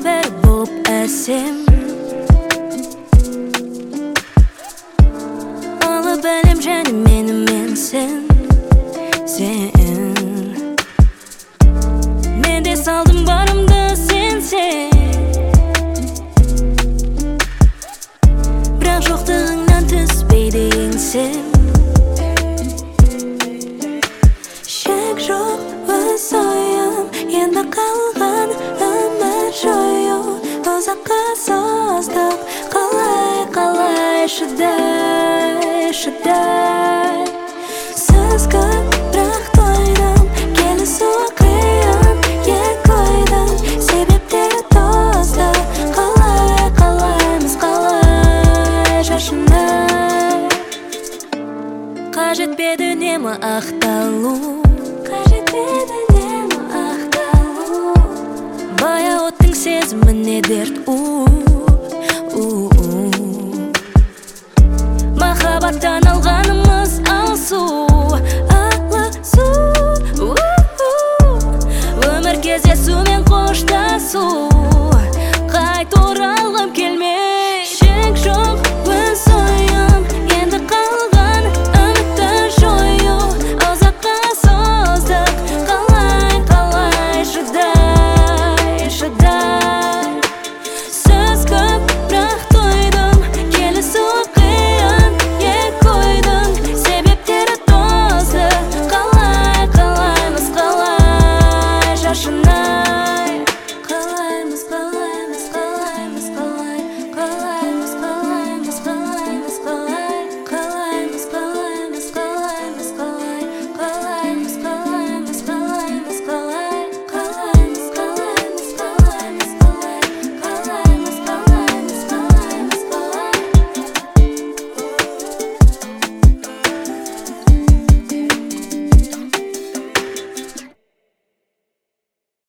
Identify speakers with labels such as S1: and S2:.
S1: бір боп әсем. Алып әлем және менсің сен. Мен де салдым барымды сенсең, бірақ жоқтығыңнан түспейді еңсем. Шек жоқ өз ойым, енді қалған өмір жою. Ұзаққа созды қалай шыдай. Сіз көп бірақ тойдым, келісу қиын екі ойдың себептері тозды. Қалаймыз шашынай. Қажетпеді үнемі ақталу, баяу оттың сезіміне дерт